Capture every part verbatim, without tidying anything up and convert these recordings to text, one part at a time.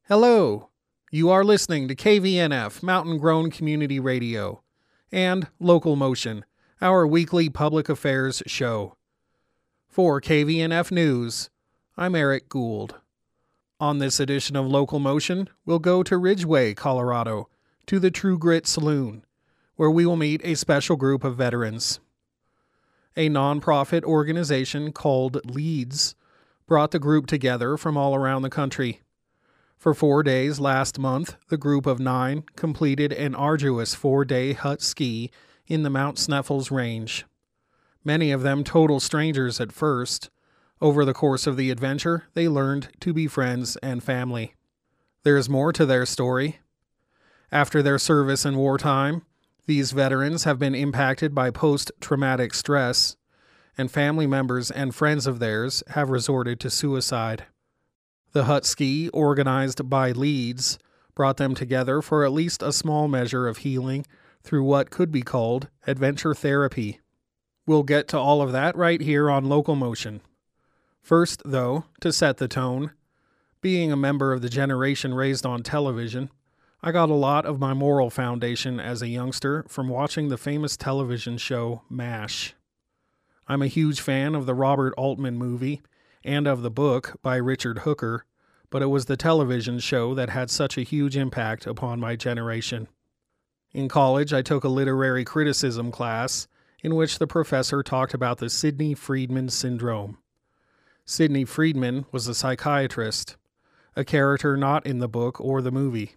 Hello! You are listening to K V N F, Mountain Grown Community Radio, and Local Motion, our weekly public affairs show. For K V N F News, I'm Eric Gould. On this edition of Local Motion, we'll go to Ridgway, Colorado, to the True Grit Saloon, where we will meet a special group of veterans. A non-profit organization called LEADS brought the group together from all around the country. For four days last month, the group of nine completed an arduous four-day hut ski in the Mount Sneffels Range. Many of them total strangers at first. Over the course of the adventure, they learned to be friends and family. There is more to their story. After their service in wartime, these veterans have been impacted by post-traumatic stress, and family members and friends of theirs have resorted to suicide. The hut ski, organized by LEADS, brought them together for at least a small measure of healing through what could be called adventure therapy. We'll get to all of that right here on Local Motion. First, though, to set the tone, being a member of the generation raised on television, I got a lot of my moral foundation as a youngster from watching the famous television show MASH. I'm a huge fan of the Robert Altman movie and of the book by Richard Hooker, but it was the television show that had such a huge impact upon my generation. In college, I took a literary criticism class in which the professor talked about the Sidney Friedman syndrome. Sidney Friedman was a psychiatrist, a character not in the book or the movie.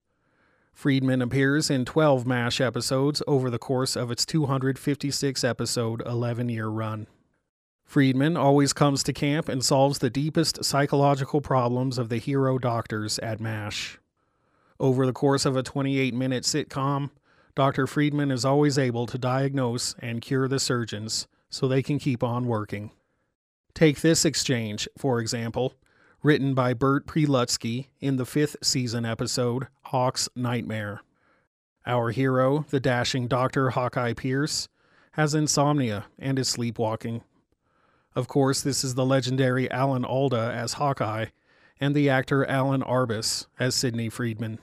Friedman appears in twelve MASH episodes over the course of its two hundred fifty-six episode eleven-year run. Friedman always comes to camp and solves the deepest psychological problems of the hero doctors at MASH. Over the course of a twenty-eight minute sitcom, Doctor Friedman is always able to diagnose and cure the surgeons so they can keep on working. Take this exchange, for example, written by Bert Prelutsky in the fifth season episode, Hawk's Nightmare. Our hero, the dashing Doctor Hawkeye Pierce, has insomnia and is sleepwalking. Of course, this is the legendary Alan Alda as Hawkeye, and the actor Alan Arbus as Sidney Friedman.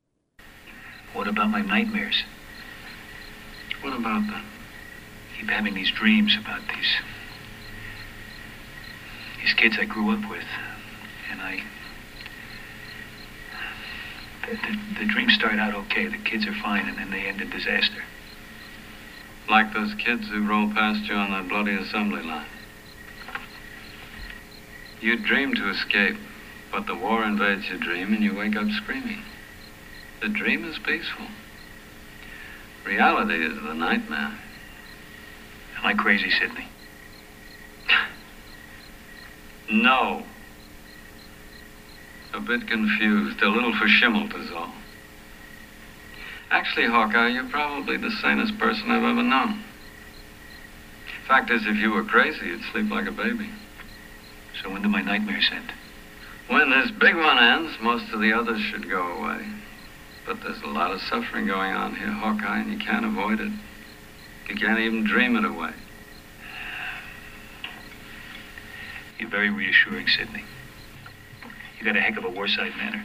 What about my nightmares? What about them? I keep having these dreams about these... these kids I grew up with, and I... The, the, the dreams start out okay, the kids are fine, and then they end in disaster. Like those kids who rolled past you on that bloody assembly line. You dream to escape, but the war invades your dream and you wake up screaming. The dream is peaceful. Reality is the nightmare. Am I crazy, Sidney? No. A bit confused, a little verschimmelt is all. Actually, Hawkeye, you're probably the sanest person I've ever known. Fact is, if you were crazy, you'd sleep like a baby. So when do my nightmares end? When this big one ends, most of the others should go away. But there's a lot of suffering going on here, Hawkeye, and you can't avoid it. You can't even dream it away. You're very reassuring, Sidney. You got a heck of a warside manner.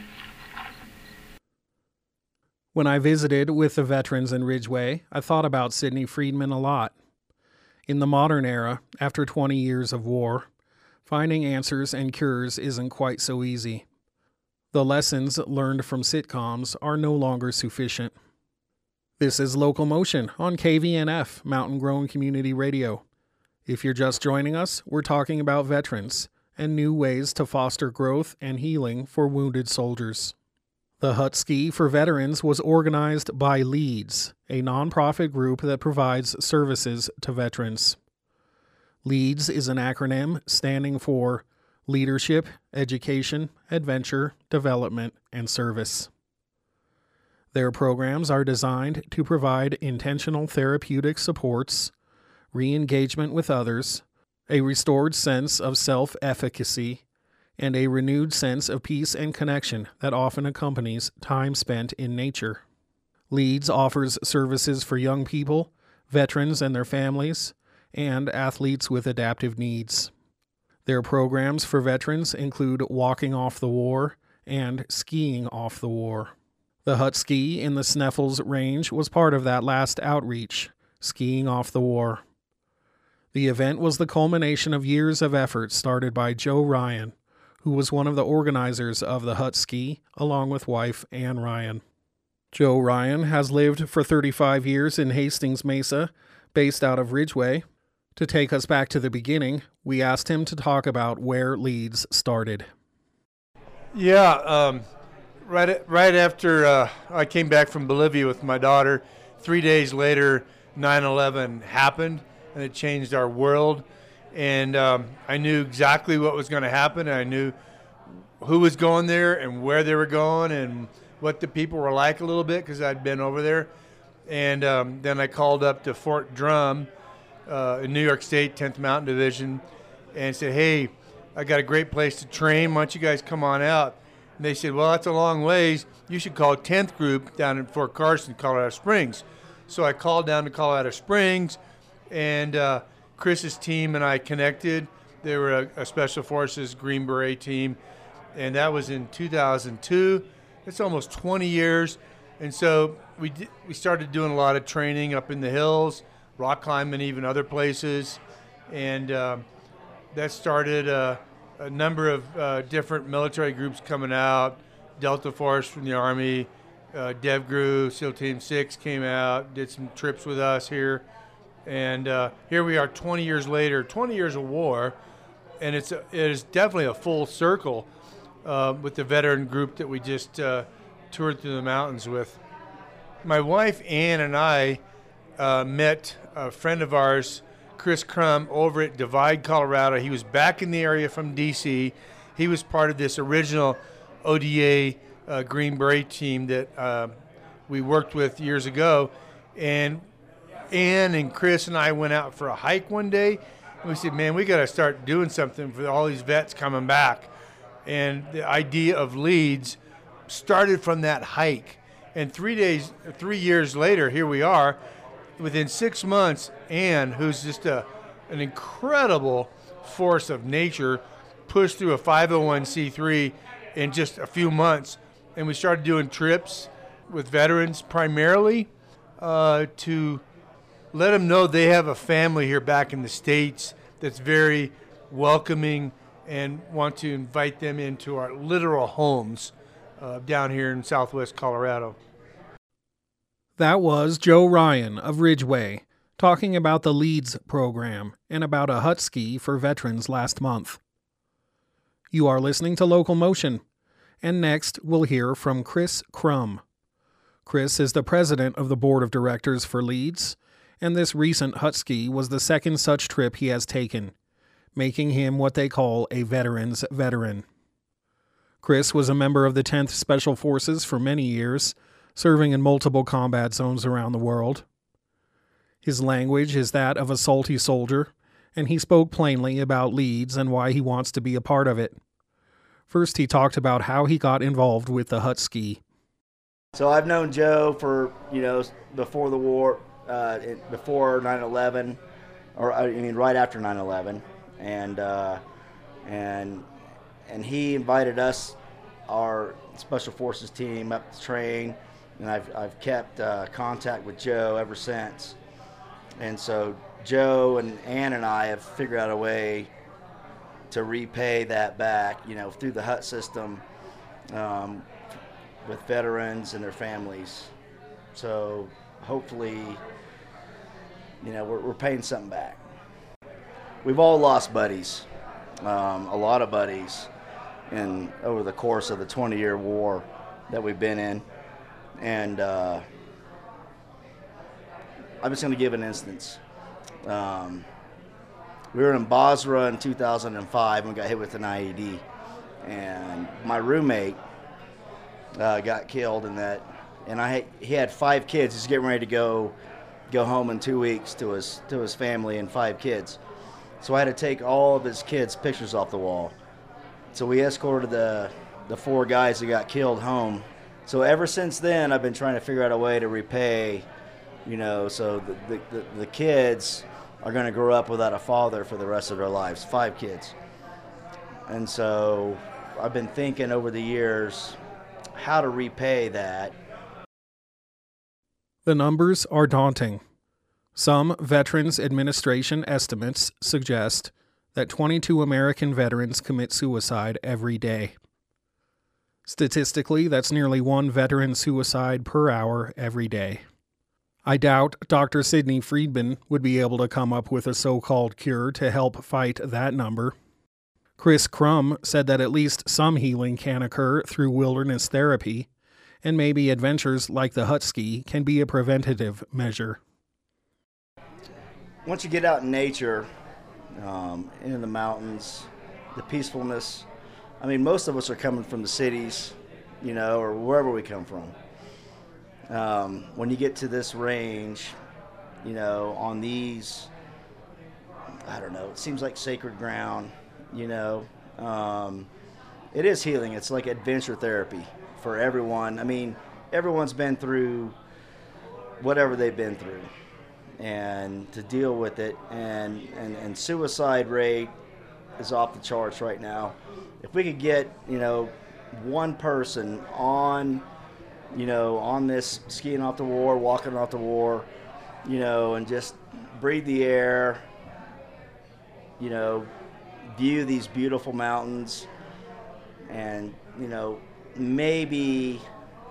When I visited with the veterans in Ridgway, I thought about Sidney Friedman a lot. In the modern era, after twenty years of war, finding answers and cures isn't quite so easy. The lessons learned from sitcoms are no longer sufficient. This is Local Motion on K V N F, Mountain Grown Community Radio. If you're just joining us, we're talking about veterans and new ways to foster growth and healing for wounded soldiers. The Hut Ski for Veterans was organized by LEADS, a nonprofit group that provides services to veterans. LEADS is an acronym standing for Leadership, Education, Adventure, Development, and Service. Their programs are designed to provide intentional therapeutic supports, re-engagement with others, a restored sense of self-efficacy, and a renewed sense of peace and connection that often accompanies time spent in nature. LEADS offers services for young people, veterans and their families, and athletes with adaptive needs. Their programs for veterans include Walking Off the War and skiing off the war. The Hut-Ski in the Sneffels Range was part of that last outreach, skiing off the war. The event was the culmination of years of effort started by Joe Ryan, who was one of the organizers of the Hut-Ski, along with wife Ann Ryan. Joe Ryan has lived for thirty-five years in Hastings Mesa, based out of Ridgway. To take us back to the beginning, we asked him to talk about where Leeds started. Yeah, um, right right after uh, I came back from Bolivia with my daughter, three days later, nine eleven happened, and it changed our world. And um, I knew exactly what was going to happen. I knew who was going there and where they were going and what the people were like a little bit because I'd been over there. And um, then I called up to Fort Drum uh, in New York State, tenth Mountain Division, and said, hey, I got a great place to train. Why don't you guys come on out? And they said, well, that's a long ways. You should call tenth Group down in Fort Carson, Colorado Springs. So I called down to Colorado Springs, and uh, Chris's team and I connected. They were a, a Special Forces Green Beret team, and that was in two thousand two. It's almost twenty years. And so we did, we started doing a lot of training up in the hills, rock climbing, even other places. And um, that started uh, a number of uh, different military groups coming out. Delta Force from the Army, uh, DevGru, SEAL Team six came out, did some trips with us here. And uh, here we are twenty years later, twenty years of war. And it's a, it is definitely a full circle uh, with the veteran group that we just uh, toured through the mountains with. My wife, Ann, and I uh, met a friend of ours, Chris Crum, over at Divide, Colorado. He was back in the area from D C. He was part of this original O D A uh, Green Beret team that uh, we worked with years ago. And Ann and Chris and I went out for a hike one day. And we said, man, we got to start doing something for all these vets coming back. And the idea of Leeds started from that hike. And three days, three years later, here we are. Within six months, Ann, who's just a, an incredible force of nature, pushed through a five oh one c three in just a few months. And we started doing trips with veterans primarily uh, to let them know they have a family here back in the States that's very welcoming and want to invite them into our literal homes uh, down here in southwest Colorado. That was Joe Ryan of Ridgway talking about the Leeds program and about a Hut-Ski for veterans last month. You are listening to Local Motion, and next we'll hear from Chris Crum. Chris is the president of the board of directors for Leeds, and this recent Hut-Ski was the second such trip he has taken, making him what they call a veteran's veteran. Chris was a member of the tenth Special Forces for many years, serving in multiple combat zones around the world. His language is that of a salty soldier, and he spoke plainly about Leeds and why he wants to be a part of it. First, he talked about how he got involved with the Hut-Ski. So I've known Joe for, you know, before the war, uh, before nine eleven, or I mean right after nine eleven, and uh, and and he invited us, our Special Forces team, up to train, and I've I've kept uh, contact with Joe ever since. And so Joe and Ann and I have figured out a way to repay that back, you know, through the Hut system, um, with veterans and their families. So hopefully, you know, we're, we're paying something back. We've all lost buddies, um, a lot of buddies, in over the course of the twenty-year war that we've been in. And uh, I'm just going to give an instance. Um, we were in Basra in two thousand five and we got hit with an I E D. And my roommate uh, got killed in that. And I he had five kids. He's getting ready to go go home in two weeks to his to his family and five kids. So I had to take all of his kids' pictures off the wall. So we escorted the the four guys who got killed home. So ever since then, I've been trying to figure out a way to repay, you know, so the the, the, the kids are going to grow up without a father for the rest of their lives, five kids. And so I've been thinking over the years how to repay that. The numbers are daunting. Some Veterans Administration estimates suggest that twenty-two American veterans commit suicide every day. Statistically, that's nearly one veteran suicide per hour every day. I doubt Doctor Sidney Friedman would be able to come up with a so-called cure to help fight that number. Chris Crum said that at least some healing can occur through wilderness therapy, and maybe adventures like the hut ski can be a preventative measure. Once you get out in nature, um, in the mountains, the peacefulness, I mean, most of us are coming from the cities, you know, or wherever we come from. Um, when you get to this range, you know, on these, I don't know, it seems like sacred ground, you know. Um, it is healing. It's like adventure therapy for everyone. I mean, everyone's been through whatever they've been through, and to deal with it, and, and, and suicide rate is off the charts right now. If we could get, you know, one person on, you know, on this skiing off the war, walking off the war, you know, and just breathe the air, you know, view these beautiful mountains, and, you know, maybe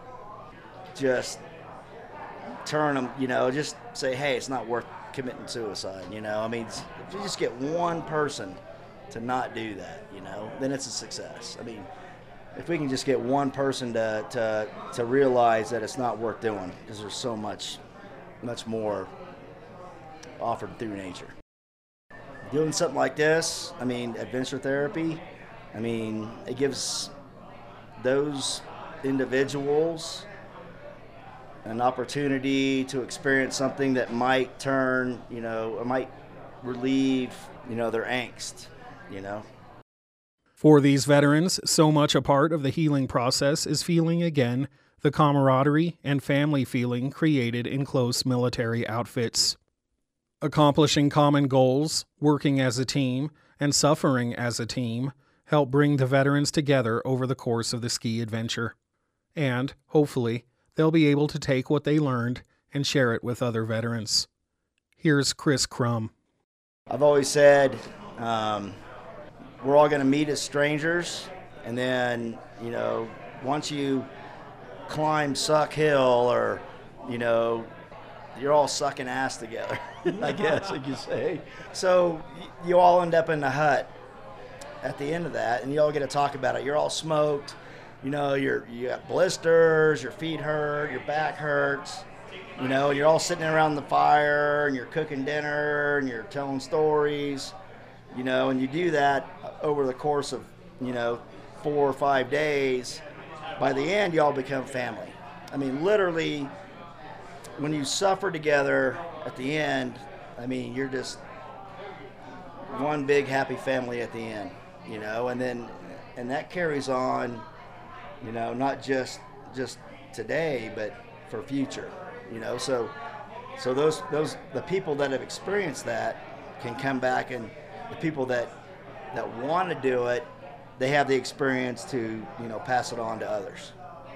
just turn them, you know, just say, hey, it's not worth committing suicide, you know. I mean, if you just get one person to not do that, you know, then it's a success. I mean, if we can just get one person to to, to realize that it's not worth doing, because there's so much, much more offered through nature. Doing something like this, I mean, adventure therapy, I mean, it gives those individuals an opportunity to experience something that might turn, you know, or might relieve, you know, their angst, you know. For these veterans, so much a part of the healing process is feeling again the camaraderie and family feeling created in close military outfits. Accomplishing common goals, working as a team, and suffering as a team help bring the veterans together over the course of the ski adventure. And, hopefully, they'll be able to take what they learned and share it with other veterans. Here's Chris Crum. I've always said, um, we're all going to meet as strangers, and then, you know, once you climb Suck Hill, or, you know, you're all sucking ass together, I guess you could say. So you all end up in the hut at the end of that, and you all get to talk about it. You're all smoked, you know, you're, you got blisters, your feet hurt, your back hurts, you know, you're all sitting around the fire, and you're cooking dinner, and you're telling stories, you know, and you do that over the course of, you know, four or five days. By the end, you all become family. I mean, literally, when you suffer together at the end, I mean, you're just one big happy family at the end, you know, and then, and that carries on, you know, not just, just today, but for future, you know, so, so those, those, the people that have experienced that can come back, and the people that, that want to do it, they have the experience to, you know, pass it on to others.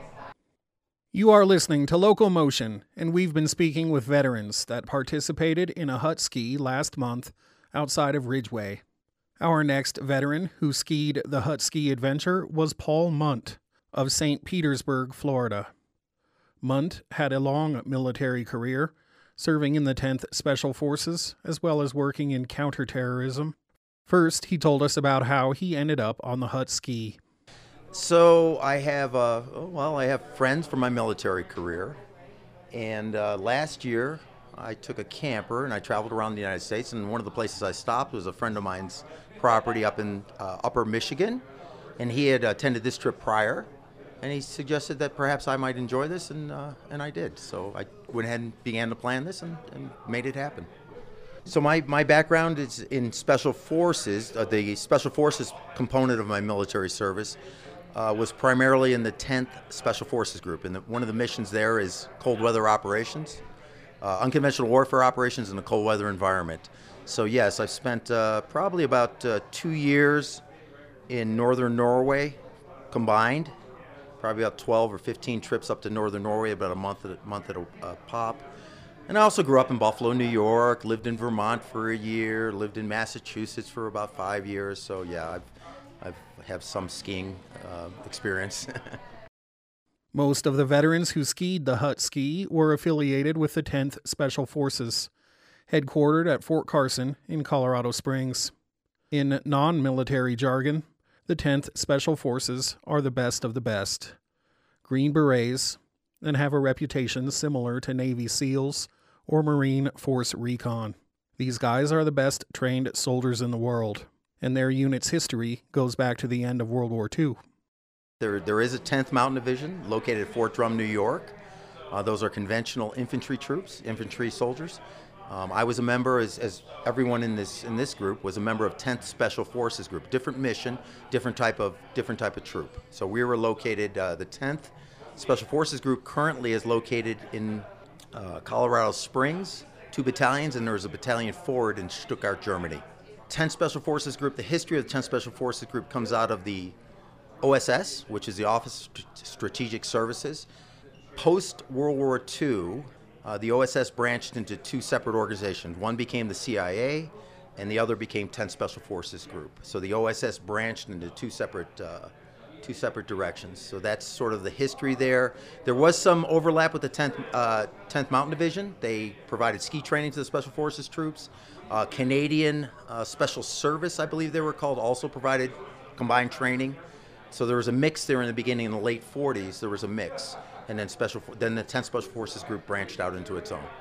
You are listening to Local Motion, and we've been speaking with veterans that participated in a hut ski last month outside of Ridgeway. Our next veteran who skied the hut ski adventure was Paul Munt of Saint Petersburg, Florida. Munt had a long military career, serving in the tenth Special Forces as well as working in counterterrorism. First, he told us about how he ended up on the hut ski. So I have, uh, well, I have friends from my military career, and uh, last year I took a camper and I traveled around the United States, and one of the places I stopped was a friend of mine's property up in uh, Upper Michigan, and he had attended this trip prior, and he suggested that perhaps I might enjoy this, and uh, and I did. So I went ahead and began to plan this and, and made it happen. So my, my background is in Special Forces. Uh, the Special Forces component of my military service Uh, was primarily in the tenth Special Forces Group, and the, one of the missions there is cold weather operations, uh, unconventional warfare operations in a cold weather environment. So yes, I've spent uh, probably about uh, two years in northern Norway, combined, probably about twelve or fifteen trips up to northern Norway, about a month at a, month at a uh, pop. And I also grew up in Buffalo, New York, lived in Vermont for a year, lived in Massachusetts for about five years. So yeah, I've, I've have some skiing uh, experience. Most of the veterans who skied the Hut Ski were affiliated with the tenth Special Forces, headquartered at Fort Carson in Colorado Springs. In non-military jargon, the tenth Special Forces are the best of the best. Green Berets, and have a reputation similar to Navy SEALs or Marine Force Recon. These guys are the best trained soldiers in the world, and their unit's history goes back to the end of World War Two. There, there is a tenth Mountain Division located at Fort Drum, New York. Uh, those are conventional infantry troops, infantry soldiers. Um, I was a member, as, as everyone in this in this group was a member of tenth Special Forces Group. Different mission, different type of different type of troop. So we were located. Uh, the tenth Special Forces Group currently is located in uh, Colorado Springs, two battalions, and there's a battalion forward in Stuttgart, Germany. tenth Special Forces Group. The history of the tenth Special Forces Group comes out of the O S S, which is the Office of Strategic Services. Post-World War Two, uh, the O S S branched into two separate organizations. One became the C I A, and the other became tenth Special Forces Group. So the O S S branched into two separate, uh, two separate directions. So that's sort of the history there. There was some overlap with the tenth, uh, tenth Mountain Division. They provided ski training to the Special Forces troops. Uh, Canadian uh, Special Service, I believe they were called, also provided combined training. So there was a mix there in the beginning. In the late forties, there was a mix, and then special, then the tenth Special Forces Group branched out into its own.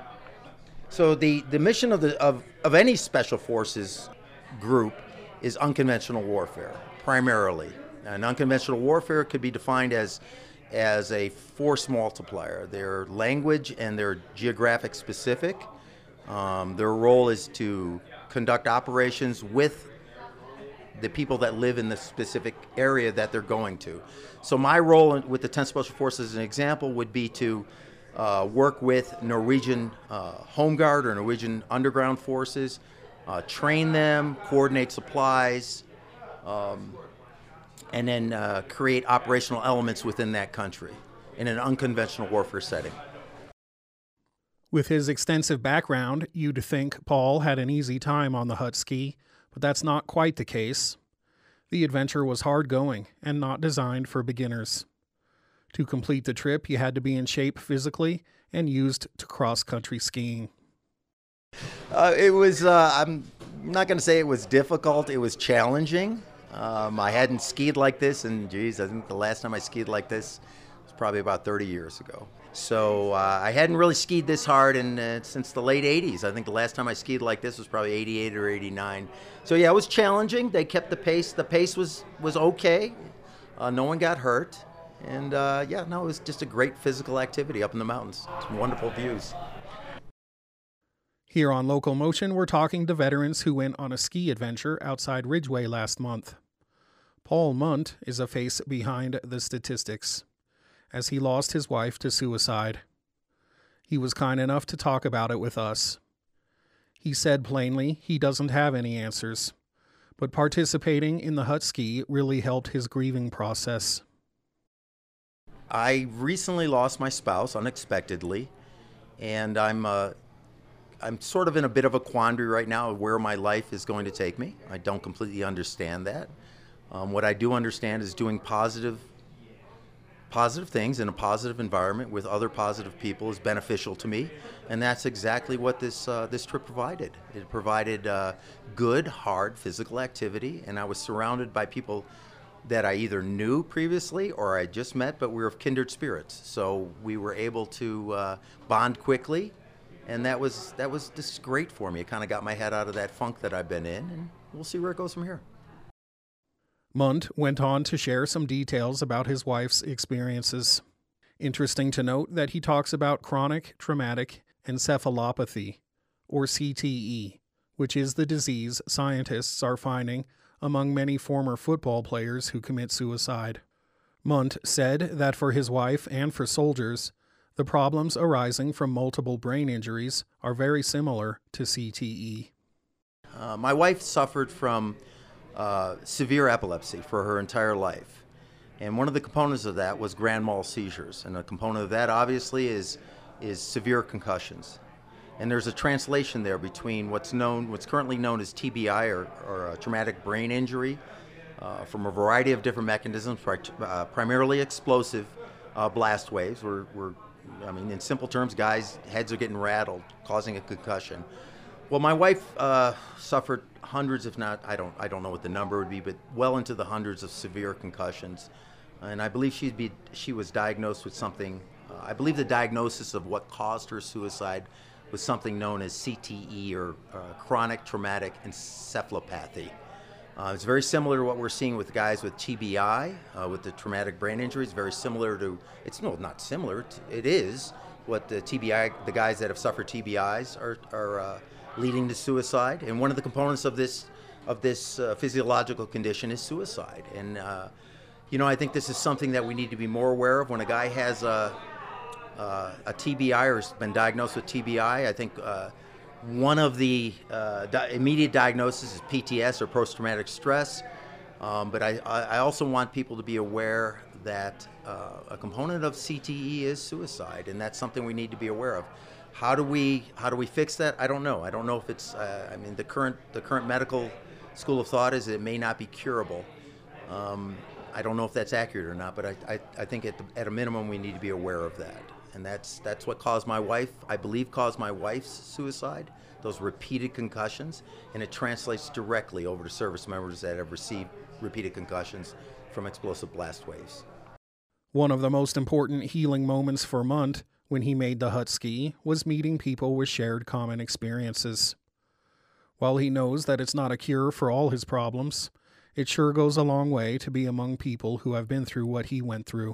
So the, the mission of the of, of any Special Forces group is unconventional warfare, primarily. And unconventional warfare could be defined as as a force multiplier. Their language and their geographic specific. Um, their role is to conduct operations with the people that live in the specific area that they're going to. So my role in, with the tenth Special Forces, as an example, would be to uh, work with Norwegian uh, Home Guard or Norwegian Underground Forces, uh, train them, coordinate supplies, um, and then uh, create operational elements within that country in an unconventional warfare setting. With his extensive background, you'd think Paul had an easy time on the Hut Ski, but that's not quite the case. The adventure was hard going and not designed for beginners. To complete the trip, you had to be in shape physically and used to cross-country skiing. Uh, it was, uh, I'm not going to say it was difficult, it was challenging. Um, I hadn't skied like this, and geez, I think the last time I skied like this was probably about thirty years ago. So uh, I hadn't really skied this hard in, uh, since the late eighties. I think the last time I skied like this was probably eighty-eight or eighty-nine. So yeah, it was challenging. They kept the pace. The pace was, was okay. Uh, no one got hurt. And uh, yeah, no, it was just a great physical activity up in the mountains. Some wonderful views. Here on Local Motion, we're talking to veterans who went on a ski adventure outside Ridgway last month. Paul Munt is a face behind the statistics, as he lost his wife to suicide. He was kind enough to talk about it with us. He said plainly he doesn't have any answers, but participating in the Hut Ski really helped his grieving process. I recently lost my spouse unexpectedly, and I'm uh, I'm sort of in a bit of a quandary right now of where my life is going to take me. I don't completely understand that. Um, what I do understand is doing positive positive things in a positive environment with other positive people is beneficial to me, and that's exactly what this uh, this trip provided. It provided uh, good, hard physical activity, and I was surrounded by people that I either knew previously or I just met, but we were of kindred spirits. So we were able to uh, bond quickly, and that was that was just great for me. It kind of got my head out of that funk that I've been in, and we'll see where it goes from here. Munt went on to share some details about his wife's experiences. Interesting to note that he talks about chronic traumatic encephalopathy, or C T E, which is the disease scientists are finding among many former football players who commit suicide. Munt said that for his wife and for soldiers, the problems arising from multiple brain injuries are very similar to C T E. Uh, my wife suffered from Uh, severe epilepsy for her entire life. And one of the components of that was grand mal seizures. And a component of that, obviously, is, is severe concussions. And there's a translation there between what's known, what's currently known as T B I, or, or a traumatic brain injury, uh, from a variety of different mechanisms, pri- uh, primarily explosive uh, blast waves. We're, we're, I mean, in simple terms, guys' heads are getting rattled, causing a concussion. Well, my wife uh, suffered hundreds, if not, I don't, I don't know what the number would be, but well into the hundreds of severe concussions. And I believe she'd be, she was diagnosed with something, uh, I believe the diagnosis of what caused her suicide was something known as C T E, or uh, chronic traumatic encephalopathy. Uh, it's very similar to what we're seeing with guys with T B I, uh, with the traumatic brain injuries. Very similar to, it's no, not similar, it is what the T B I, the guys that have suffered T B Is are, are uh, leading to suicide. And one of the components of this, of this uh, physiological condition is suicide. And uh, you know, I think this is something that we need to be more aware of. When a guy has a, uh, a T B I or has been diagnosed with T B I, I think uh, one of the uh, di- immediate diagnoses is P T S, or post-traumatic stress. Um, but I, I also want people to be aware that uh, a component of C T E is suicide, and that's something we need to be aware of. How do we how do we fix that? I don't know. I don't know if it's. Uh, I mean, the current the current medical school of thought is it may not be curable. Um, I don't know if that's accurate or not, but I, I, I think at, the, at a minimum we need to be aware of that. And that's that's what caused my wife, I believe caused my wife's suicide, those repeated concussions, and it translates directly over to service members that have received repeated concussions from explosive blast waves. One of the most important healing moments for Munt when he made the hut ski was meeting people with shared common experiences. While he knows that it's not a cure for all his problems, it sure goes a long way to be among people who have been through what he went through.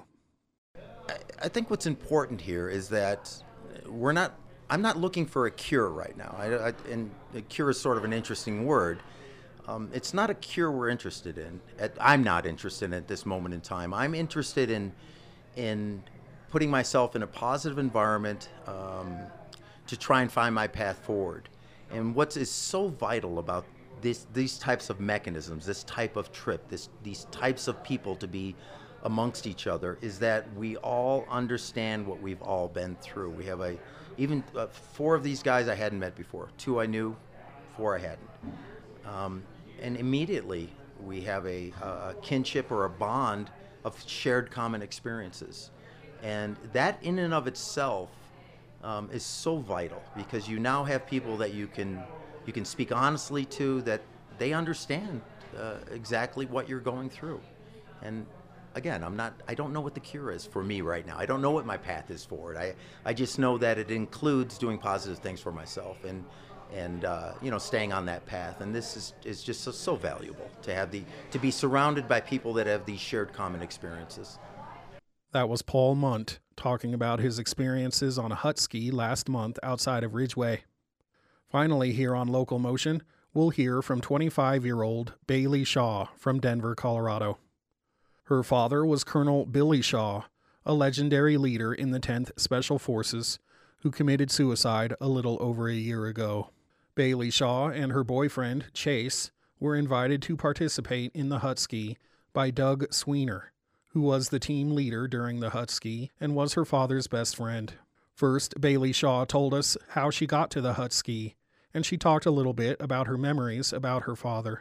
I think what's important here is that we're not, I'm not looking for a cure right now. I, I, and a cure is sort of an interesting word. Um, it's not a cure we're interested in. At, I'm not interested in at this moment in time. I'm interested in, in putting myself in a positive environment um, to try and find my path forward. And what is so vital about This, these types of mechanisms, this type of trip, this, these types of people to be amongst each other, is that we all understand what we've all been through. We have a, even uh, four of these guys I hadn't met before. Two I knew, four I hadn't. Um, and immediately we have a, a kinship or a bond of shared common experiences. And that in and of itself um, is so vital, because you now have people that you can you can speak honestly to, that they understand uh, exactly what you're going through. And again, I'm not, I don't know what the cure is for me right now. I don't know what my path is forward. I, I just know that it includes doing positive things for myself and, and uh, you know, staying on that path. And this is, is just so, so valuable to have the, to be surrounded by people that have these shared common experiences. That was Paul Munt talking about his experiences on a hut ski last month outside of Ridgway. Finally, here on Local Motion, we'll hear from twenty-five-year-old Bailey Shaw from Denver, Colorado. Her father was Colonel Billy Shaw, a legendary leader in the tenth Special Forces, who committed suicide a little over a year ago. Bailey Shaw and her boyfriend, Chase, were invited to participate in the hut ski by Doug Sweener, who was the team leader during the hut ski and was her father's best friend. First, Bailey Shaw told us how she got to the hut ski, and she talked a little bit about her memories about her father.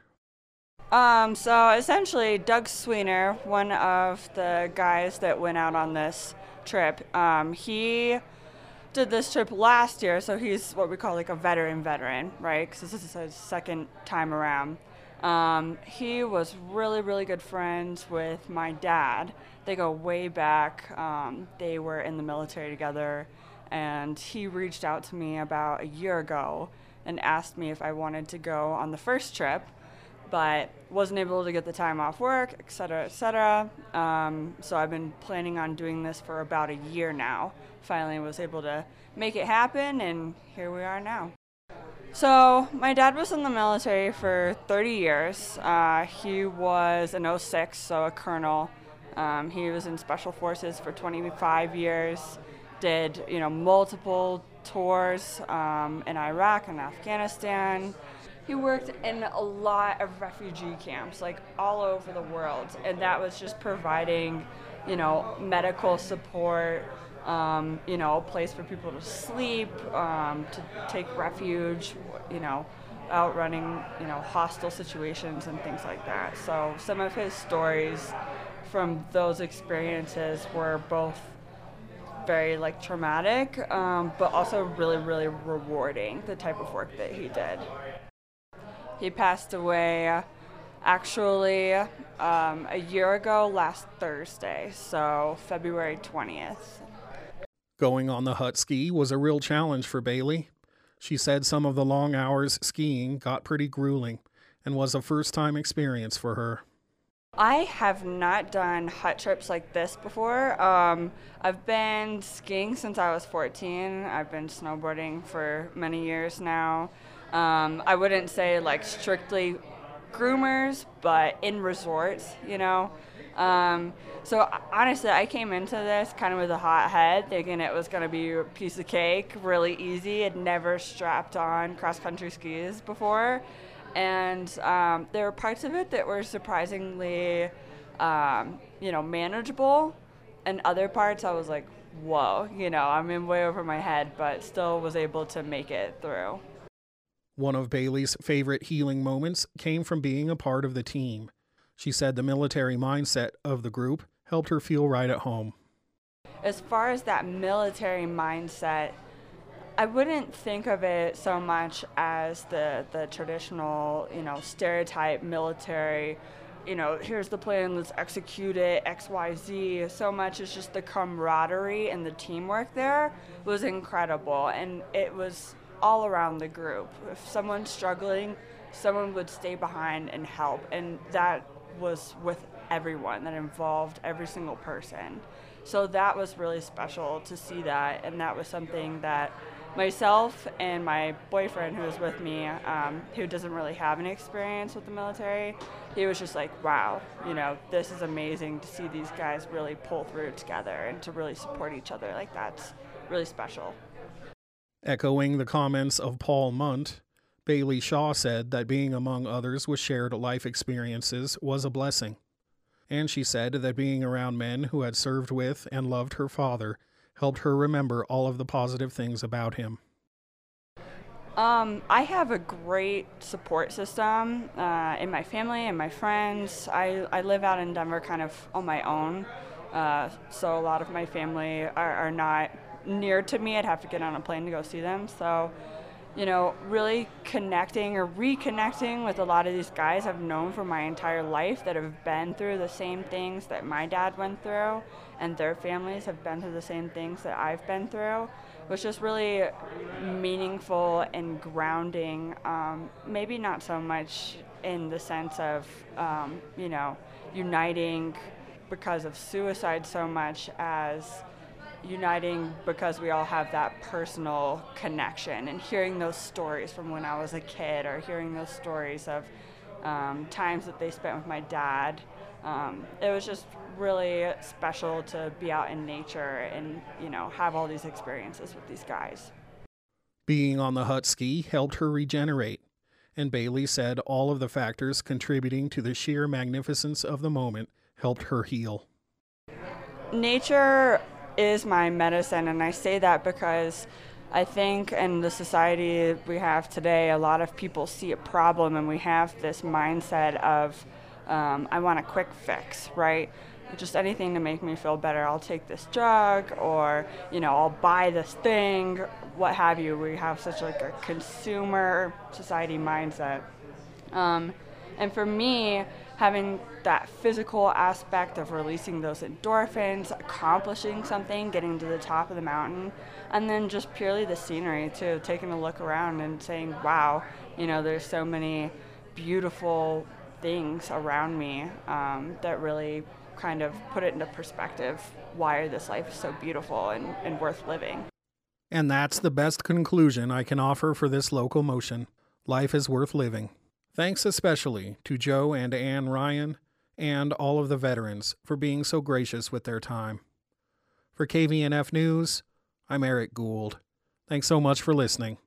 Um, so essentially, Doug Sweener, one of the guys that went out on this trip, um, he did this trip last year, so he's what we call like a veteran veteran, right? Because this is his second time around. Um, he was really, really good friends with my dad. They go way back. Um, they were in the military together, and he reached out to me about a year ago and asked me if I wanted to go on the first trip, but wasn't able to get the time off work, et cetera, et cetera. Um, so I've been planning on doing this for about a year now. Finally was able to make it happen, and here we are now. So my dad was in the military for thirty years. Uh, he was an oh six, so a colonel. Um, he was in Special Forces for twenty-five years, did you know multiple tours um, in Iraq and Afghanistan. He worked in a lot of refugee camps, like all over the world, and that was just providing, you know, medical support, um, you know, a place for people to sleep, um, to take refuge, you know, outrunning, you know, hostile situations and things like that. So some of his stories from those experiences were both very like traumatic, um, but also really, really rewarding, the type of work that he did. He passed away actually um, a year ago last Thursday, so February twentieth. Going on the hut ski was a real challenge for Bailey. She said some of the long hours skiing got pretty grueling and was a first-time experience for her. I have not done hut trips like this before. Um, I've been skiing since I was fourteen. I've been snowboarding for many years now. Um, I wouldn't say like strictly groomers, but in resorts, you know. Um, so honestly, I came into this kind of with a hot head, thinking it was going to be a piece of cake, really easy. I'd never strapped on cross-country skis before. And um, there were parts of it that were surprisingly, um, you know, manageable. And other parts I was like, whoa, you know, I'm in way over my head, but still was able to make it through. One of Bailey's favorite healing moments came from being a part of the team. She said the military mindset of the group helped her feel right at home. As far as that military mindset, I wouldn't think of it so much as the, the traditional, you know, stereotype military, you know, here's the plan, let's execute it, X, Y, Z. So much as just the camaraderie and the teamwork there was incredible. And it was all around the group. If someone's struggling, someone would stay behind and help. And that was with everyone, that involved every single person. So that was really special to see that. And that was something that myself and my boyfriend who was with me, um, who doesn't really have any experience with the military, he was just like, wow, you know, this is amazing to see these guys really pull through together and to really support each other. Like, that's really special. Echoing the comments of Paul Munt, Bailey Shaw said that being among others with shared life experiences was a blessing. And she said that being around men who had served with and loved her father helped her remember all of the positive things about him. Um, I have a great support system uh, in my family and my friends. I, I live out in Denver kind of on my own, uh, so a lot of my family are, are not near to me. I'd have to get on a plane to go see them. So, you know, really connecting or reconnecting with a lot of these guys I've known for my entire life that have been through the same things that my dad went through, and their families have been through the same things that I've been through, was just really meaningful and grounding. Um, maybe not so much in the sense of, um, you know, uniting because of suicide so much as uniting because we all have that personal connection, and hearing those stories from when I was a kid, or hearing those stories of um, times that they spent with my dad. Um, it was just really special to be out in nature and, you know, have all these experiences with these guys. Being on the hut ski helped her regenerate, and Bailey said all of the factors contributing to the sheer magnificence of the moment helped her heal. Nature is my medicine, and I say that because I think in the society we have today, a lot of people see a problem and we have this mindset of um, I want a quick fix, right? Just anything to make me feel better. I'll take this drug, or, you know, I'll buy this thing, what have you. We have such like a consumer society mindset. Um, and for me, having that physical aspect of releasing those endorphins, accomplishing something, getting to the top of the mountain, and then just purely the scenery too, taking a look around and saying, wow, you know, there's so many beautiful things around me um, that really kind of put it into perspective why this life is so beautiful and, and worth living. And that's the best conclusion I can offer for this local motion. Life is worth living. Thanks especially to Joe and Ann Ryan and all of the veterans for being so gracious with their time. For K V N F News, I'm Eric Gould. Thanks so much for listening.